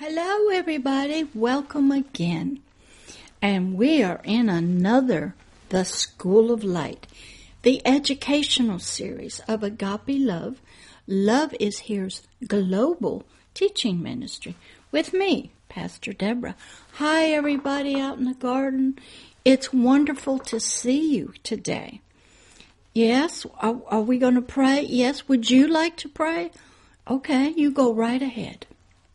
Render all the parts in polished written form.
Hello, everybody. Welcome again. And we are in another The School of Light, the educational series of Agape Love. Love is Here's global teaching ministry with me, Pastor Deborah. Hi, everybody out in the garden. It's wonderful to see you today. Yes, are we going to pray? Yes, would you like to pray? Okay, you go right ahead.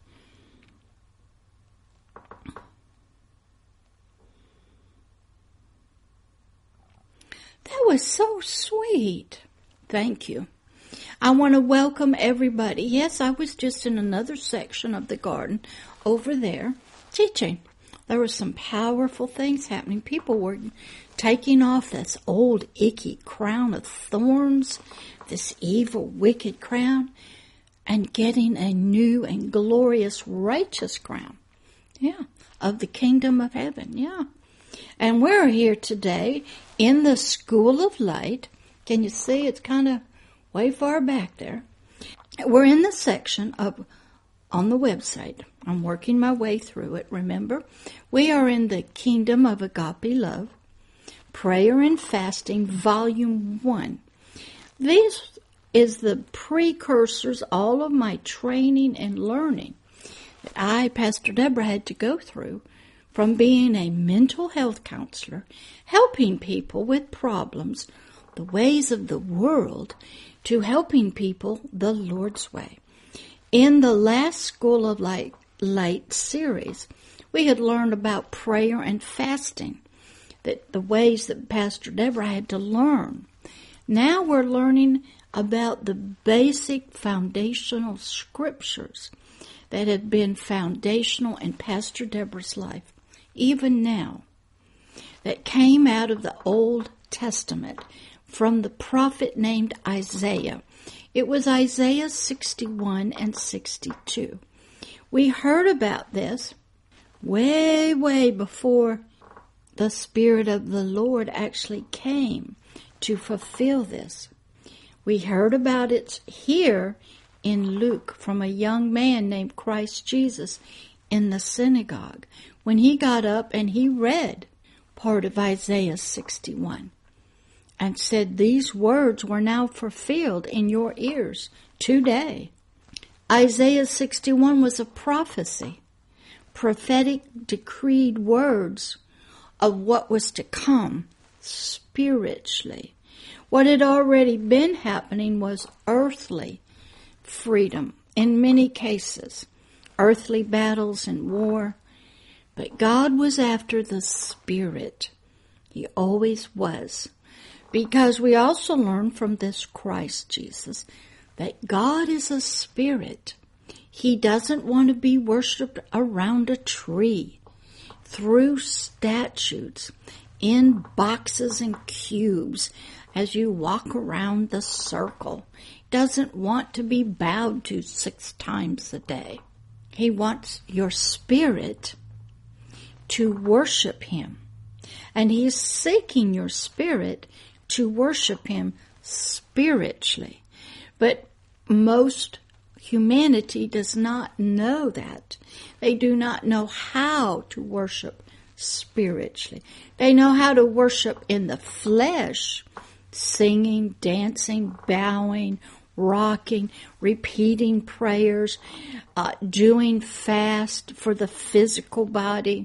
That was so sweet. Thank you. I want to welcome everybody. Yes, I was just in another section of the garden over there teaching. There were some powerful things happening. People were taking off this old icky crown of thorns, this evil, wicked crown, and getting a new and glorious, righteous crown. Yeah, of the kingdom of heaven. Yeah. And we're here today in the School of Light. Can you see? It's kind of way far back there. We're in the section on the website. I'm working my way through it, remember? We are in the Kingdom of Agape Love, Prayer and Fasting, Volume 1. This is the precursors, all of my training and learning that I, Pastor Deborah, had to go through from being a mental health counselor, helping people with problems, the ways of the world, to helping people the Lord's way. In the last School of Light series, we had learned about prayer and fasting, that the ways that Pastor Deborah had to learn. Now we're learning about the basic foundational scriptures that have been foundational in Pastor Deborah's life, even now, that came out of the Old Testament from the prophet named Isaiah. It was Isaiah 61 and 62. We heard about this way before the Spirit of the Lord actually came to fulfill this. We heard about it here in Luke from a young man named Christ Jesus in the synagogue when he got up and he read part of Isaiah 61 and said, "These words were now fulfilled in your ears today." Isaiah 61 was a prophecy, prophetic decreed words of what was to come spiritually. What had already been happening was earthly freedom in many cases, earthly battles and war. But God was after the Spirit. He always was. Because we also learn from this Christ Jesus that God is a spirit. He doesn't want to be worshipped around a tree, through statues, in boxes and cubes as you walk around the circle. He doesn't want to be bowed to 6 times a day. He wants your spirit to worship Him. And He is seeking your spirit to worship Him spiritually. But most humanity does not know that. They do not know how to worship spiritually. They know how to worship in the flesh, singing, dancing, bowing, rocking, repeating prayers, doing fast for the physical body,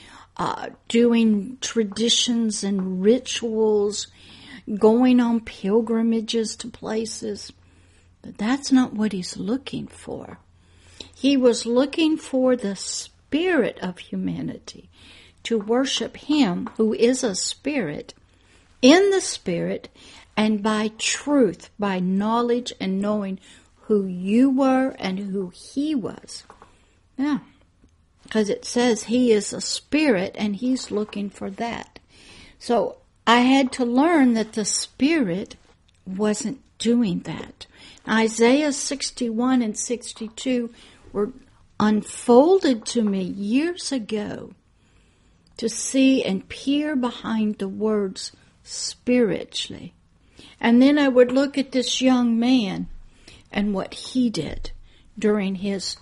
doing traditions and rituals, going on pilgrimages to places. But that's not what He's looking for. He was looking for the spirit of humanity to worship Him who is a spirit, in the Spirit, and by truth, by knowledge and knowing who you were and who He was. Yeah. Because it says He is a spirit and He's looking for that. So I had to learn that the Spirit wasn't doing that. Isaiah 61 and 62 were unfolded to me years ago to see and peer behind the words spiritually. And then I would look at this young man and what he did during his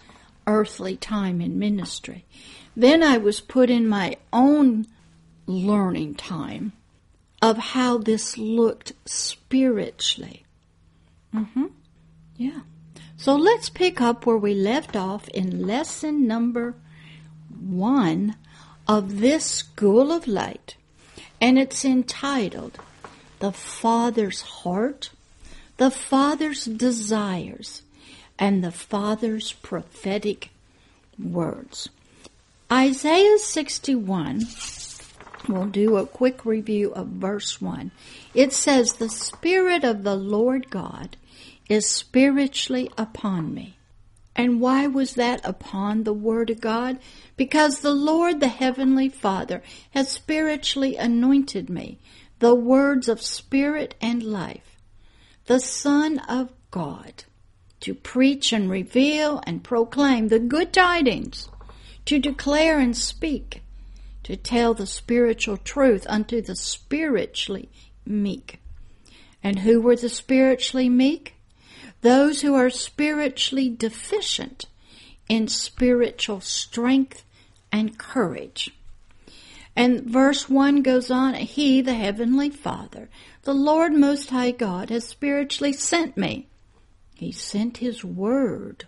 earthly time in ministry. Then I was put in my own learning time of how this looked spiritually. Yeah. So let's pick up where we left off in lesson number 1 of this School of Light. And it's entitled, The Father's Heart, the Father's Desires, and the Father's Prophetic Words. Isaiah 61, we'll do a quick review of verse 1. It says, The Spirit of the Lord God is spiritually upon me. And why was that upon the Word of God? Because the Lord, the Heavenly Father, has spiritually anointed me, the words of spirit and life, the Son of God, to preach and reveal and proclaim the good tidings, to declare and speak, to tell the spiritual truth unto the spiritually meek. And who were the spiritually meek? Those who are spiritually deficient in spiritual strength and courage. And verse 1 goes on, He, the Heavenly Father, the Lord Most High God, has spiritually sent me. He sent His Word.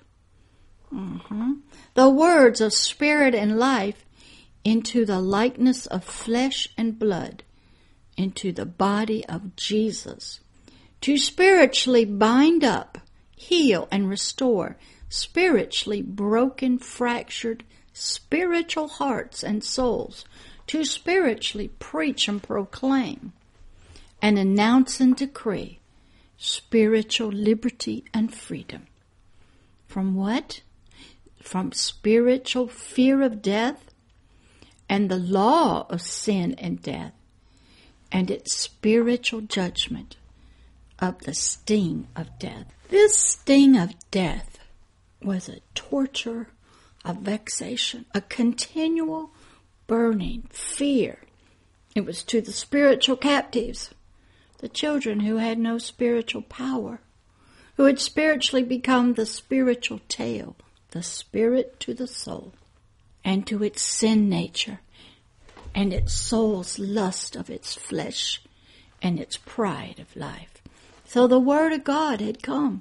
The words of spirit and life into the likeness of flesh and blood, into the body of Jesus, to spiritually bind up, heal, and restore spiritually broken, fractured, spiritual hearts and souls, to spiritually preach and proclaim and announce and decree spiritual liberty and freedom. From what? From spiritual fear of death and the law of sin and death, and its spiritual judgment of the sting of death. This sting of death was a torture, a vexation, a continual burning fear. It was to the spiritual captives, the children who had no spiritual power, who had spiritually become the spiritual tail, the spirit to the soul, and to its sin nature, and its soul's lust of its flesh, and its pride of life. So the Word of God had come.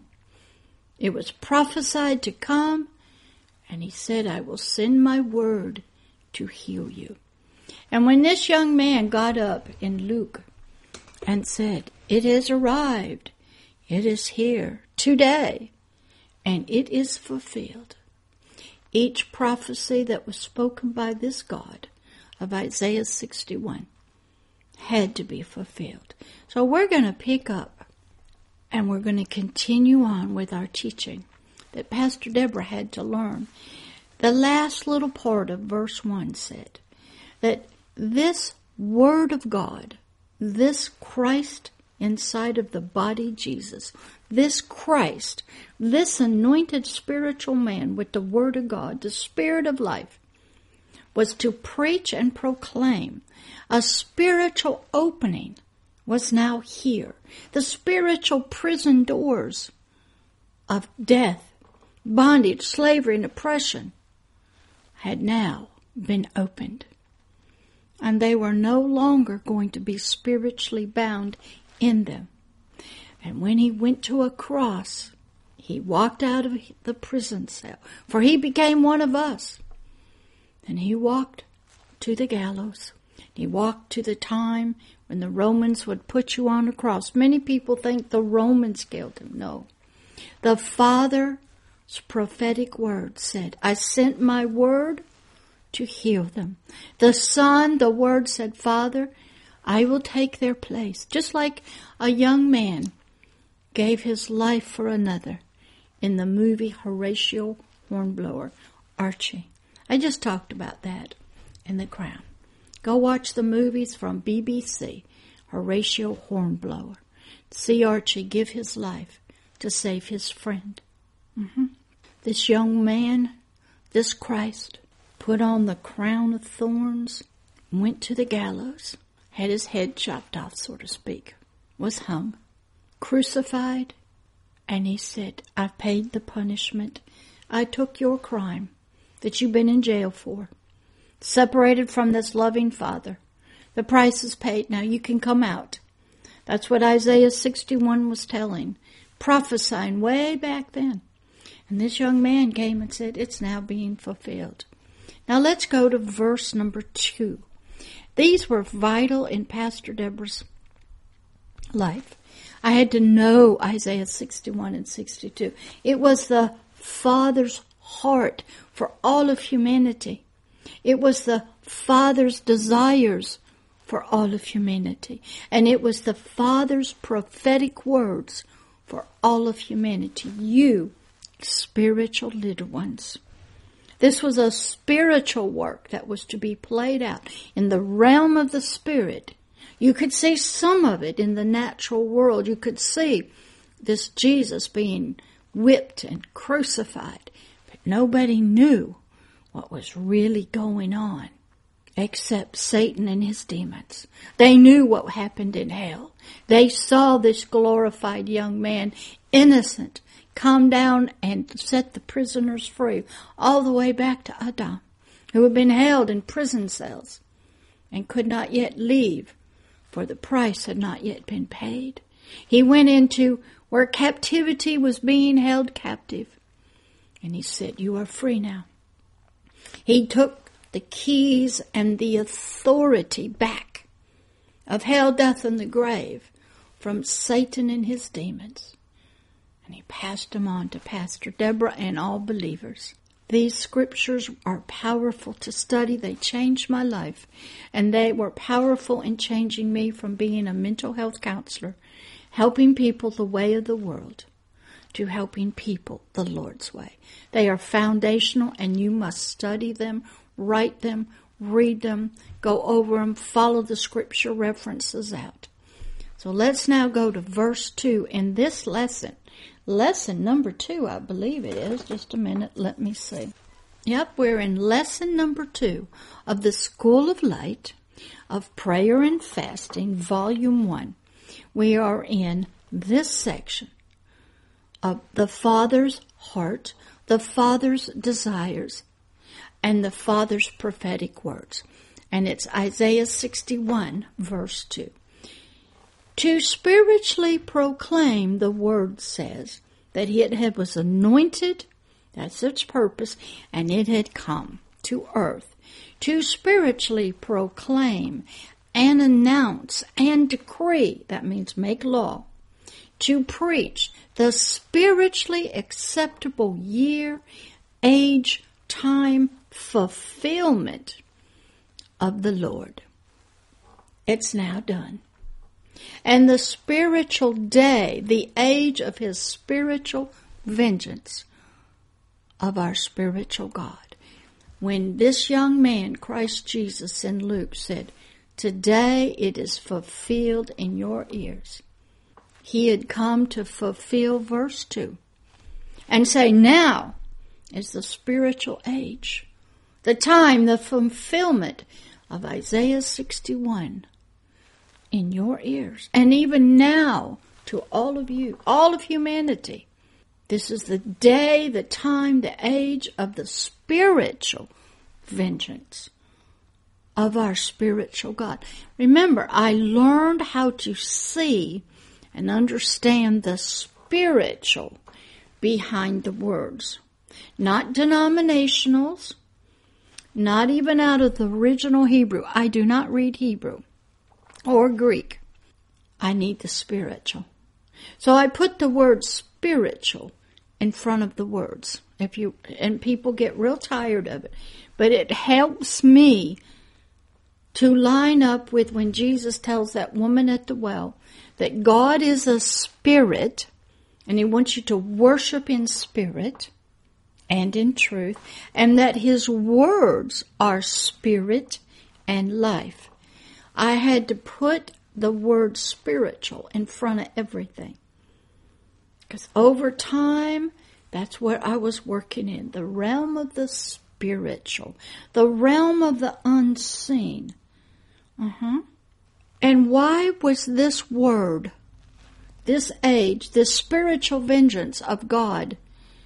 It was prophesied to come, and He said, I will send my Word to heal you. And when this young man got up in Luke and said, it has arrived, it is here today, and it is fulfilled. Each prophecy that was spoken by this God of Isaiah 61 had to be fulfilled. So we're going to pick up and we're going to continue on with our teaching that Pastor Deborah had to learn. The last little part of verse 1 said that this Word of God, this Christ inside of the body Jesus, this Christ, this anointed spiritual man with the Word of God, the Spirit of life, was to preach and proclaim. A spiritual opening was now here. The spiritual prison doors of death, bondage, slavery, and oppression had now been opened. And they were no longer going to be spiritually bound in them. And when He went to a cross, He walked out of the prison cell, for He became one of us. And He walked to the gallows. He walked to the time when the Romans would put you on a cross. Many people think the Romans killed Him. No. The Father's prophetic word said, I sent my word to heal them. The Son, the Word said, Father, I will take their place. Just like a young man gave his life for another in the movie Horatio Hornblower, Archie. I just talked about that in The Crown. Go watch the movies from BBC, Horatio Hornblower. See Archie give his life to save his friend. This young man, this Christ, put on the crown of thorns, went to the gallows, had his head chopped off, so to speak, was hung, crucified, and He said, I've paid the punishment. I took your crime that you've been in jail for, separated from this loving Father. The price is paid. Now you can come out. That's what Isaiah 61 was telling, prophesying way back then. And this young man came and said, it's now being fulfilled. Now let's go to verse number 2. These were vital in Pastor Deborah's life. I had to know Isaiah 61 and 62. It was the Father's heart for all of humanity. It was the Father's desires for all of humanity. And it was the Father's prophetic words for all of humanity. You, spiritual little ones. This was a spiritual work that was to be played out in the realm of the Spirit. You could see some of it in the natural world. You could see this Jesus being whipped and crucified. But nobody knew what was really going on except Satan and his demons. They knew what happened in hell. They saw this glorified young man, innocent, come down and set the prisoners free, all the way back to Adam, who had been held in prison cells and could not yet leave, for the price had not yet been paid. He went into where captivity was being held captive, and he said, you are free now. He took the keys and the authority back of hell, death, and the grave from Satan and his demons. And he passed them on to Pastor Deborah and all believers. These scriptures are powerful to study. They changed my life. And they were powerful in changing me from being a mental health counselor, helping people the way of the world, to helping people the Lord's way. They are foundational, and you must study them, write them, read them, go over them, follow the scripture references out. So let's now go to verse 2 in this lesson. Lesson number 2, I believe it is. Just a minute, let me see. Yep, we're in lesson number 2 of the School of Light of Prayer and Fasting, Volume 1. We are in this section of the Father's heart, the Father's desires, and the Father's prophetic words. And it's Isaiah 61, verse 2. To spiritually proclaim, the word says, that it was anointed, that's its purpose, and it had come to earth. To spiritually proclaim and announce and decree, that means make law. To preach the spiritually acceptable year, age, time, fulfillment of the Lord. It's now done. And the spiritual day, the age of his spiritual vengeance of our spiritual God. When this young man, Christ Jesus in Luke, said, today it is fulfilled in your ears. He had come to fulfill verse 2 and say, now is the spiritual age, the time, the fulfillment of Isaiah 61 in your ears. And even now, to all of you, all of humanity, this is the day, the time, the age of the spiritual vengeance of our spiritual God. Remember, I learned how to see and understand the spiritual behind the words. Not denominationals, not even out of the original Hebrew. I do not read Hebrew or Greek. I need the spiritual. So I put the word spiritual in front of the words. And people get real tired of it. But it helps me to line up with when Jesus tells that woman at the well that God is a spirit, and he wants you to worship in spirit and in truth, and that his words are spirit and life. I had to put the word spiritual in front of everything. Because over time, that's what I was working in. The realm of the spiritual. The realm of the unseen. And why was this word, this age, this spiritual vengeance of God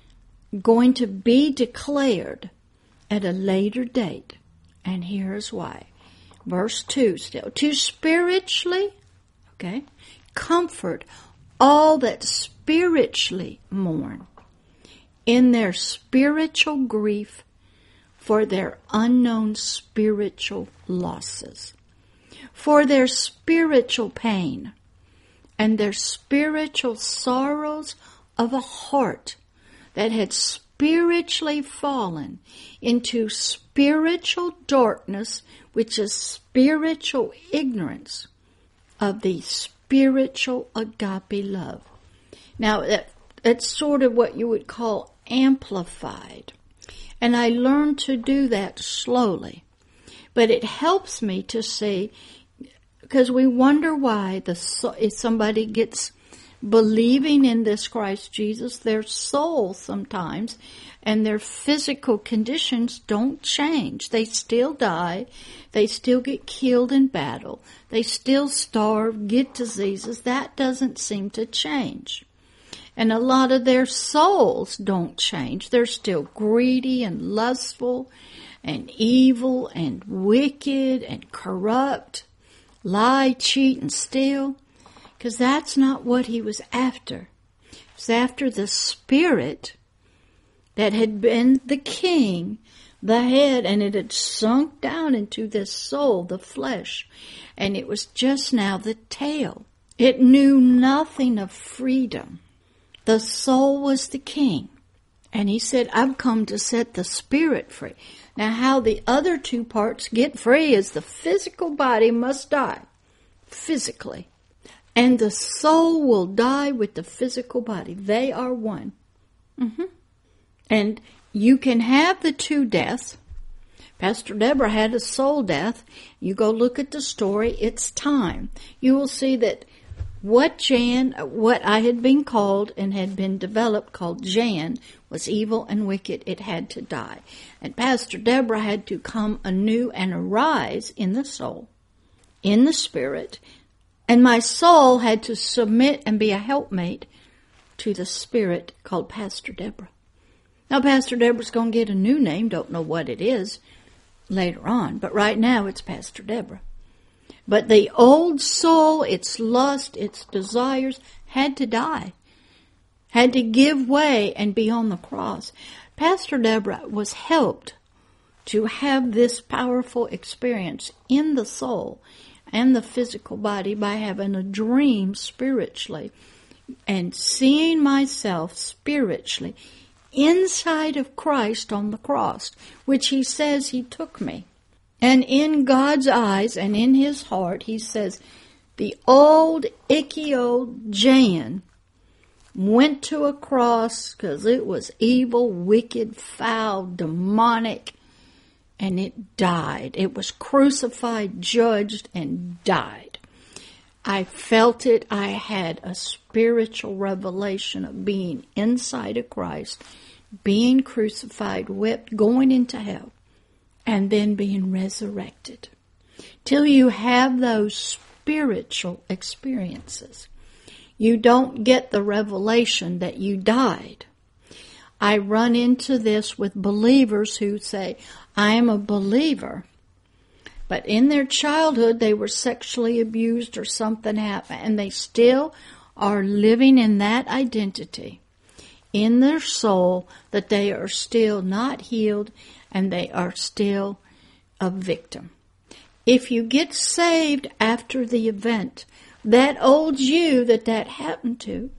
going to be declared at a later date. And here's why. Verse 2 still. To spiritually, comfort all that spiritually mourn in their spiritual grief for their unknown spiritual losses, for their spiritual pain and their spiritual sorrows of a heart that had spiritually fallen into spiritual darkness, which is spiritual ignorance of the spiritual agape love. Now, that's sort of what you would call amplified. And I learned to do that slowly. But it helps me to see, because we wonder why if somebody gets believing in this Christ Jesus, their soul sometimes and their physical conditions don't change. They still die. They still get killed in battle. They still starve, get diseases. That doesn't seem to change. And a lot of their souls don't change. They're still greedy and lustful and evil and wicked and corrupt, lie, cheat, and steal. Because that's not what he was after. He was after the spirit that had been the king, the head, and it had sunk down into this soul, the flesh, and it was just now the tail. It knew nothing of freedom. The soul was the king. And he said, I've come to set the spirit free. Now, how the other two parts get free is the physical body must die, physically. And the soul will die with the physical body. They are one. And you can have the two deaths. Pastor Deborah had a soul death. You go look at the story. It's time. You will see that what I had been called and had been developed called Jan was evil and wicked. It had to die. And Pastor Deborah had to come anew and arise in the soul, in the spirit. And my soul had to submit and be a helpmate to the spirit called Pastor Deborah. Now, Pastor Deborah's going to get a new name. Don't know what it is later on. But right now, it's Pastor Deborah. But the old soul, its lust, its desires, had to die. Had to give way and be on the cross. Pastor Deborah was helped to have this powerful experience in the soul and the physical body by having a dream spiritually and seeing myself spiritually inside of Christ on the cross, which he says he took me. And in God's eyes and in his heart, he says, the old, icky old Jan went to a cross because it was evil, wicked, foul, demonic, and it died. It was crucified, judged, and died. I felt it. I had a spiritual revelation of being inside of Christ, being crucified, whipped, going into hell, and then being resurrected. Till you have those spiritual experiences, you don't get the revelation that you died. I run into this with believers who say, I am a believer, but in their childhood they were sexually abused or something happened, and they still are living in that identity in their soul that they are still not healed and they are still a victim. If you get saved after the event, that old you that happened to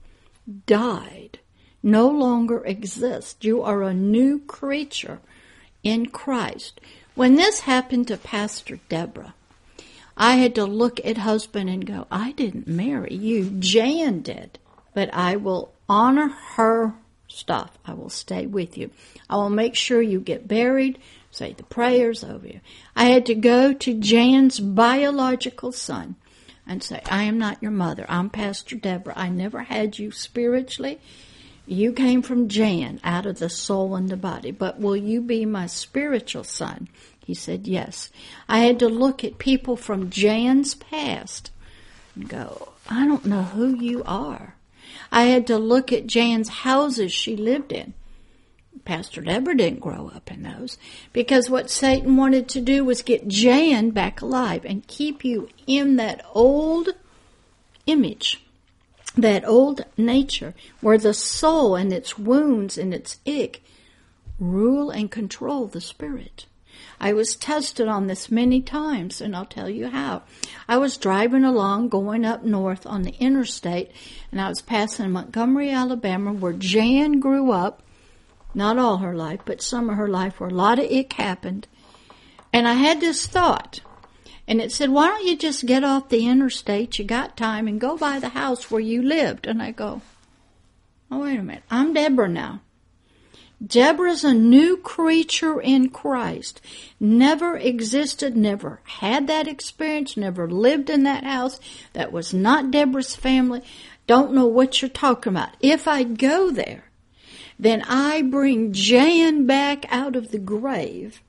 died, no longer exists. You are a new creature in Christ. When this happened to Pastor Deborah, I had to look at husband and go, I didn't marry you. Jan did. But I will honor her stuff. I will stay with you. I will make sure you get buried, say the prayers over you. I had to go to Jan's biological son and say, I am not your mother. I'm Pastor Deborah. I never had you spiritually. You came from Jan, out of the soul and the body. But will you be my spiritual son? He said, yes. I had to look at people from Jan's past and go, I don't know who you are. I had to look at Jan's houses she lived in Pastor Deborah didn't grow up in those, because what Satan wanted to do was get Jan back alive and keep you in that old image, that old nature, where the soul and its wounds and its ick rule and control the spirit. I was tested on this many times, and I'll tell you how. I was driving along, going up north on the interstate, and I was passing Montgomery, Alabama, where Jan grew up. Not all her life, but some of her life, where a lot of ick happened. And I had this thought, and it said, why don't you just get off the interstate, you got time, and go by the house where you lived? And I go, oh, wait a minute, I'm Deborah now. Deborah's a new creature in Christ. Never existed, never had that experience, never lived in that house. That was not Deborah's family. Don't know what you're talking about. If I go there, then I bring Jan back out of the grave,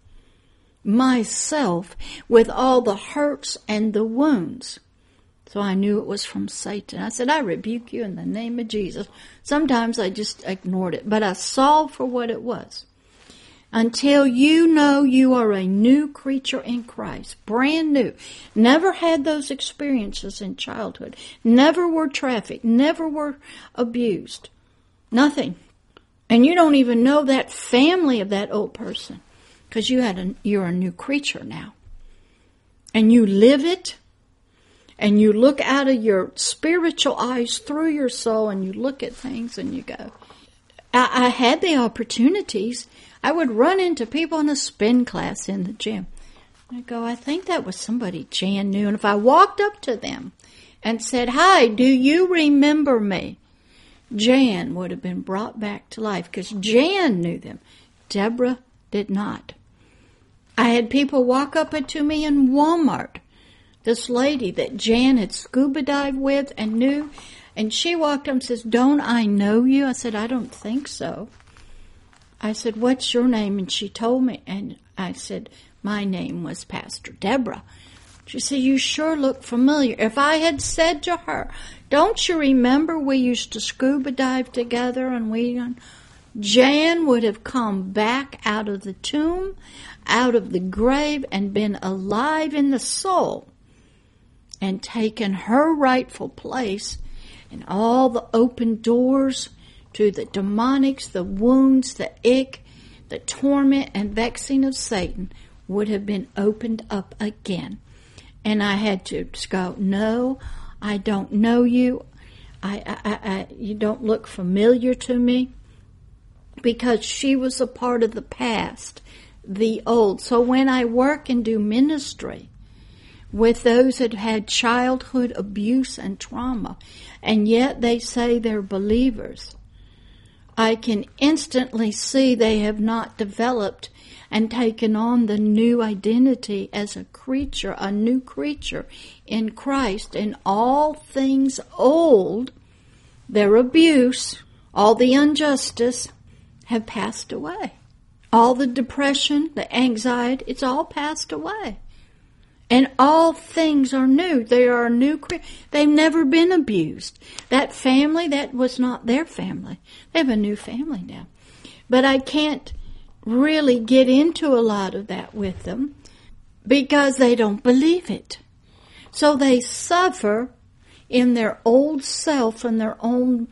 myself, with all the hurts and the wounds. So I knew it was from Satan. I said, I rebuke you in the name of Jesus. Sometimes I just ignored it, but I saw for what it was. Until you know you are a new creature in Christ, brand new. Never had those experiences in childhood. Never were trafficked. Never were abused. Nothing. And you don't even know that family of that old person, because you're a new creature now. And you live it. And you look out of your spiritual eyes through your soul, and you look at things and you go. I had the opportunities. I would run into people in a spin class in the gym. I go, I think that was somebody Jan knew. And if I walked up to them and said, hi, do you remember me? Jan would have been brought back to life, because Jan knew them. Deborah did not. I had people walk up to me in Walmart. This lady that Jan had scuba dived with and knew, and she walked up and says, don't I know you? I said, I don't think so. I said, what's your name? And she told me, and I said, my name was Pastor Deborah. She said, you sure look familiar. If I had said to her, don't you remember we used to scuba dive together, and Jan would have come back out of the tomb, out of the grave, and been alive in the soul, and taken her rightful place, and all the open doors to the demonics, the wounds, the ick, the torment and vexing of Satan would have been opened up again. And I had to go, no, I don't know you. You don't look familiar to me, because she was a part of the past, the old. So when I work and do ministry with those that had childhood abuse and trauma, and yet they say they're believers, I can instantly see they have not developed and taken on the new identity as a creature, a new creature in Christ. And all things old, their abuse, all the injustice, have passed away. All the depression, the anxiety, it's all passed away. And all things are new. They are a new creature. They've never been abused. That family, that was not their family. They have a new family now. But I can't really get into a lot of that with them, because they don't believe it. So they suffer in their old self and their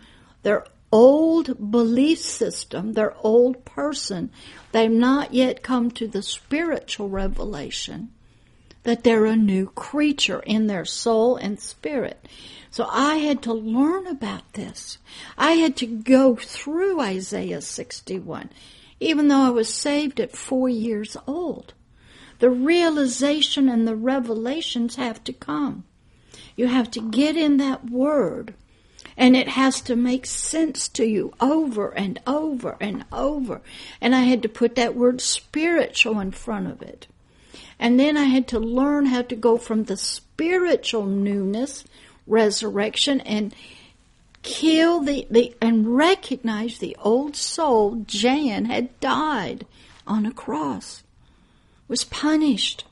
old belief system, their old person. They've not yet come to the spiritual revelation that they're a new creature in their soul and spirit. So I had to learn about this. I had to go through Isaiah 61, even though I was saved at 4 years old. The realization and the revelations have to come. You have to get in that word, and it has to make sense to you over and over and over. And I had to put that word spiritual in front of it. And then I had to learn how to go from the spiritual newness, resurrection, and kill and recognize the old soul. Jan had died on a cross, was punished.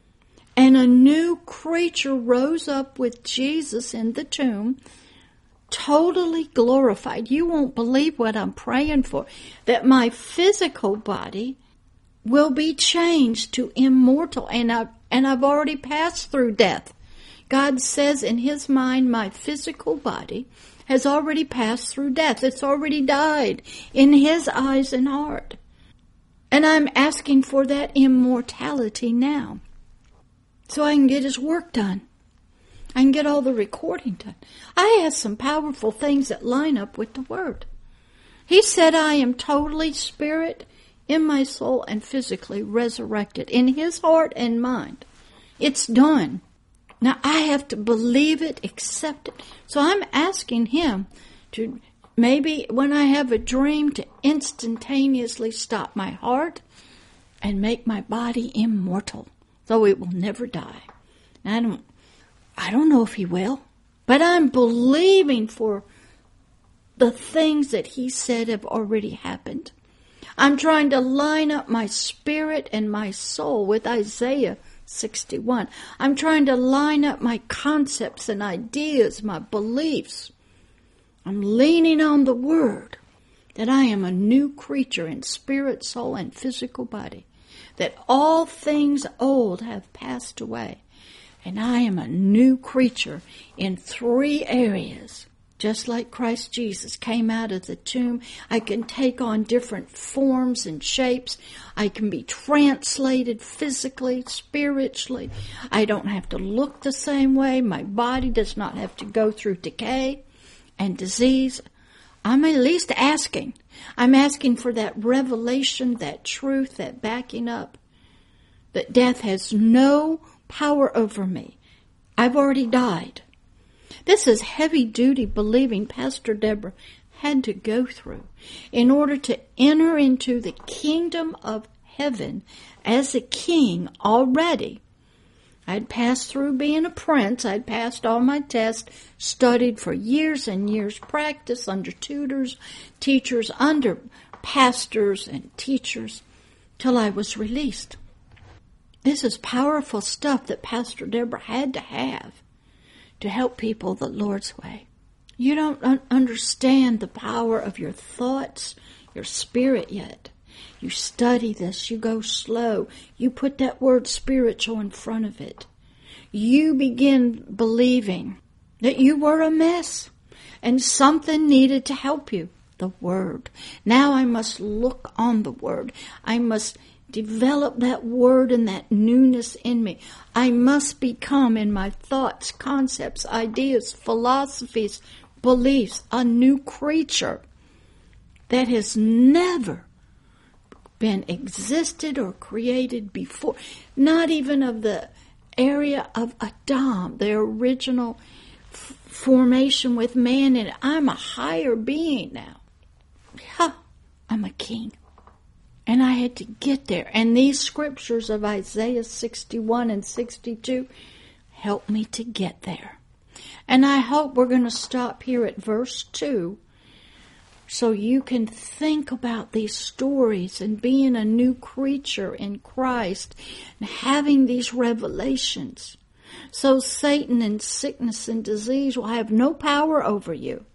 And a new creature rose up with Jesus in the tomb totally glorified. You won't believe what I'm praying for, that my physical body will be changed to immortal, and I've already passed through death. God says in His mind, my physical body has already passed through death. It's already died in His eyes and heart. And I'm asking for that immortality now, so I can get His work done. I can get all the recording done. I have some powerful things that line up with the Word. He said I am totally spirit, in my soul, and physically resurrected in His heart and mind. It's done. Now I have to believe it, accept it. So I'm asking Him to, maybe when I have a dream, to instantaneously stop my heart and make my body immortal, so it will never die. I don't know if He will, but I'm believing for the things that He said have already happened. I'm trying to line up my spirit and my soul with Isaiah 61. I'm trying to line up my concepts and ideas, my beliefs. I'm leaning on the Word, that I am a new creature in spirit, soul, and physical body, that all things old have passed away, and I am a new creature in 3 areas. Just like Christ Jesus came out of the tomb, I can take on different forms and shapes. I can be translated physically, spiritually. I don't have to look the same way. My body does not have to go through decay and disease. I'm at least asking. I'm asking for that revelation, that truth, that backing up, that death has no power over me. I've already died. This is heavy-duty believing Pastor Deborah had to go through in order to enter into the kingdom of heaven as a king already. I'd passed through being a prince. I'd passed all my tests, studied for years and years, practiced under tutors, teachers, under pastors and teachers, till I was released. This is powerful stuff that Pastor Deborah had to have to help people the Lord's way. You don't understand the power of your thoughts, your spirit yet. You study this, you go slow, you put that word spiritual in front of it. You begin believing that you were a mess and something needed to help you. The Word. Now I must look on the Word. I must develop that Word and that newness in me. I must become, in my thoughts, concepts, ideas, philosophies, beliefs, a new creature that has never been existed or created before. Not even of the area of Adam, the original formation with man in it. I'm a higher being now. I'm a king. And I had to get there. And these scriptures of Isaiah 61 and 62 help me to get there. And I hope we're going to stop here at verse 2 so you can think about these stories and being a new creature in Christ and having these revelations. So Satan and sickness and disease will have no power over you.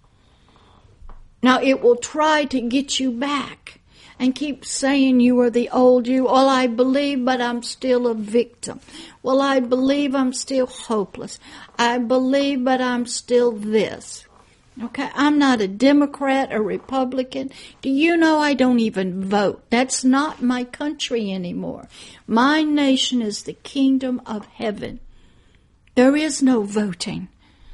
Now it will try to get you back and keep saying you are the old you. Well, I believe, but I'm still a victim. Well, I believe I'm still hopeless. I believe, but I'm still this. Okay, I'm not a Democrat or Republican. Do you know I don't even vote? That's not my country anymore. My nation is the kingdom of heaven. There is no voting.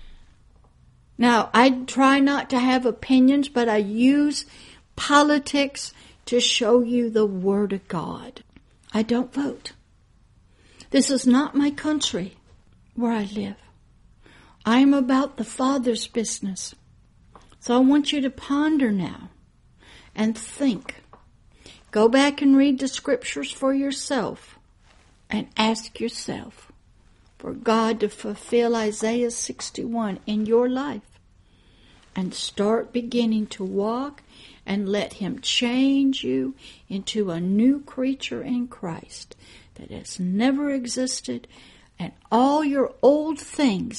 Now, I try not to have opinions, but I use politics to show you the Word of God. I don't vote. This is not my country where I live. I am about the Father's business. So I want you to ponder now and think. Go back and read the scriptures for yourself and ask yourself for God to fulfill Isaiah 61 in your life and start beginning to walk and let Him change you into a new creature in Christ that has never existed, and all your old things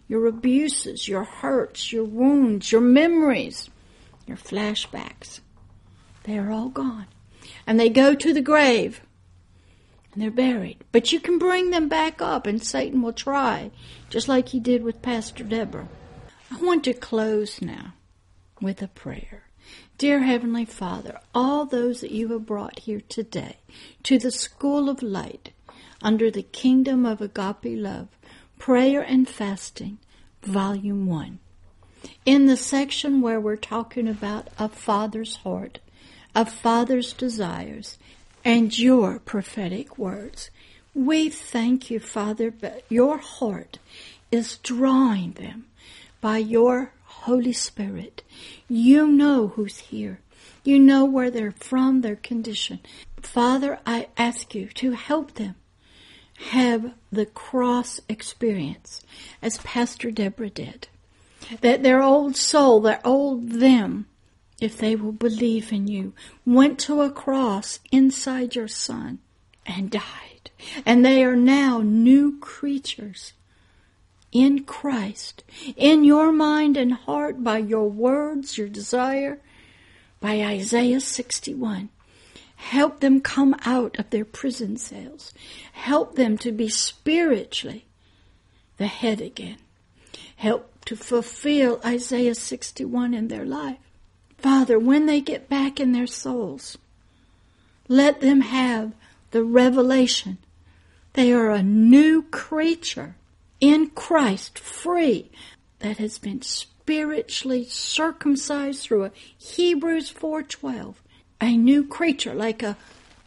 your abuses, your hurts, your wounds, your memories, your flashbacks. They are all gone. And they go to the grave and they're buried. But you can bring them back up, and Satan will try, just like he did with Pastor Deborah. I want to close now with a prayer. Dear Heavenly Father, all those that you have brought here today to the School of Light under the Kingdom of Agape Love, Prayer and Fasting, Volume 1. In the section where we're talking about a father's heart, a father's desires, and your prophetic words, we thank you, Father, but your heart is drawing them by your Holy Spirit. You know who's here. You know where they're from, their condition. Father, I ask you to help them have the cross experience as Pastor Deborah did. That their old soul, their old them, if they will believe in you, went to a cross inside your Son and died. And they are now new creatures in Christ, in your mind and heart, by your words, your desire, by Isaiah 61. Help them come out of their prison cells. Help them to be spiritually the head again. Help to fulfill Isaiah 61 in their life. Father, when they get back in their souls, let them have the revelation. They are a new creature in Christ, free, that has been spiritually circumcised through a Hebrews 4:12. A new creature, like a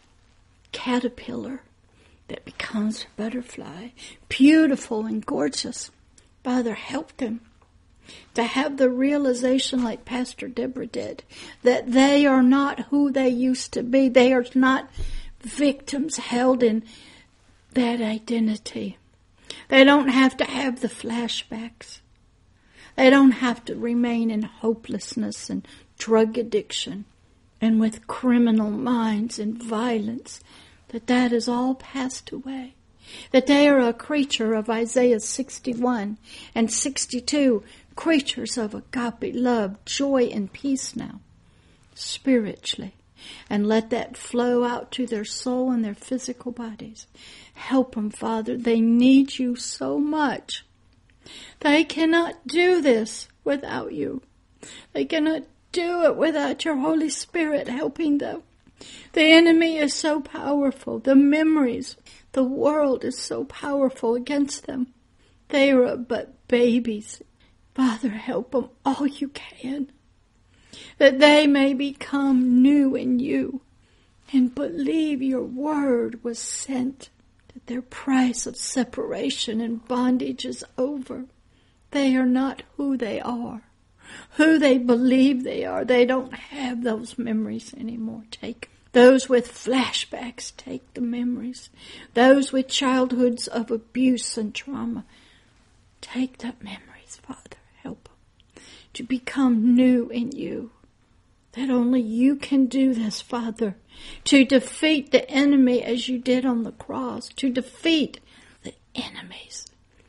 caterpillar that becomes a butterfly, beautiful and gorgeous. Father, help them to have the realization, like Pastor Deborah did, that they are not who they used to be. They are not victims held in that identity. They don't have to have the flashbacks. They don't have to remain in hopelessness and drug addiction and with criminal minds and violence. That is all passed away. That they are a creature of Isaiah 61 and 62, creatures of agape love, joy, and peace now, spiritually. And let that flow out to their soul and their physical bodies. Help them, Father. They need you so much. They cannot do this without you. They cannot do it without your Holy Spirit helping them. The enemy is so powerful. The memories, the world is so powerful against them. They are but babies. Father, help them all you can, that they may become new in you and believe your word was sent, that their price of separation and bondage is over. They are not who they are, who they believe they are. They don't have those memories anymore. Take those with flashbacks, take the memories. Those with childhoods of abuse and trauma, take the memories, Father. Help them to become new in you. That only you can do this, Father. To defeat the enemy as you did on the cross. To defeat the enemies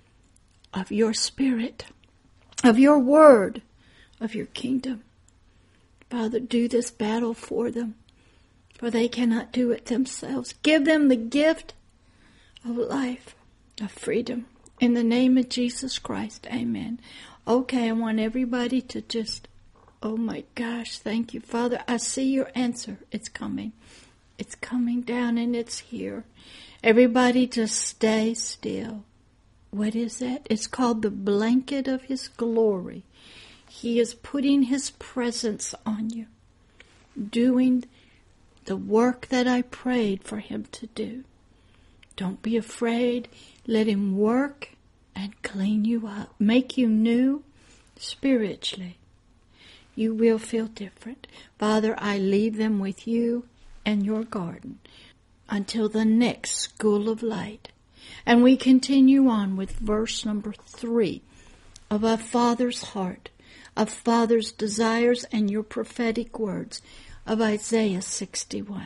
of your spirit, of your word, of your kingdom. Father, do this battle for them, for they cannot do it themselves. Give them the gift of life, of freedom. In the name of Jesus Christ, amen. Okay, I want everybody to just, oh my gosh, thank you, Father. I see your answer. It's coming. It's coming down and it's here. Everybody just stay still. What is that? It's called the blanket of His glory. He is putting His presence on you, doing the work that I prayed for Him to do. Don't be afraid. Let Him work and clean you up, make you new spiritually. You will feel different. Father, I leave them with you and your garden until the next School of Light. And we continue on with verse number 3 of a father's heart, a father's desires, and your prophetic words of Isaiah 61.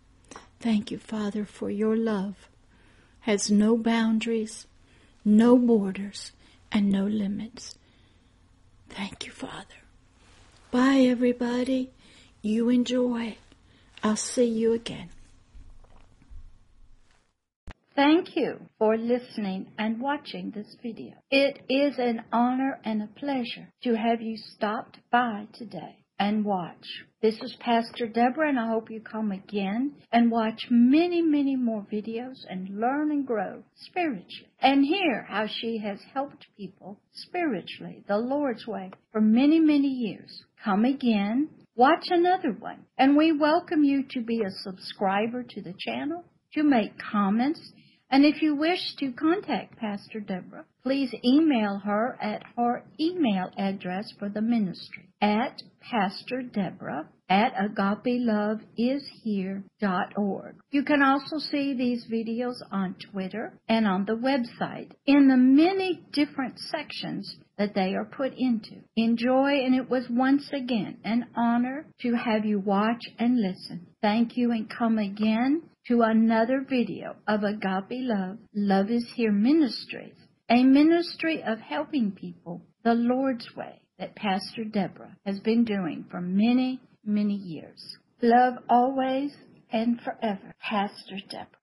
Thank you, Father, for your love has no boundaries, no borders, and no limits. Thank you, Father. Bye, everybody. You enjoy. I'll see you again. Thank you for listening and watching this video. It is an honor and a pleasure to have you stopped by today and watch. This is Pastor Deborah, and I hope you come again and watch many, many more videos and learn and grow spiritually and hear how she has helped people spiritually the Lord's way for many, many years. Come again, watch another one, and we welcome you to be a subscriber to the channel, to make comments, and if you wish to contact Pastor Deborah, please email her at her email address for the ministry at pastordeborah@agapeloveishere.org. You can also see these videos on Twitter and on the website in the many different sections that they are put into. Enjoy, and it was once again an honor to have you watch and listen. Thank you, and come again to another video of Agape Love, Love is Here Ministries, a ministry of helping people the Lord's way that Pastor Deborah has been doing for many, many years. Love always and forever, Pastor Deborah.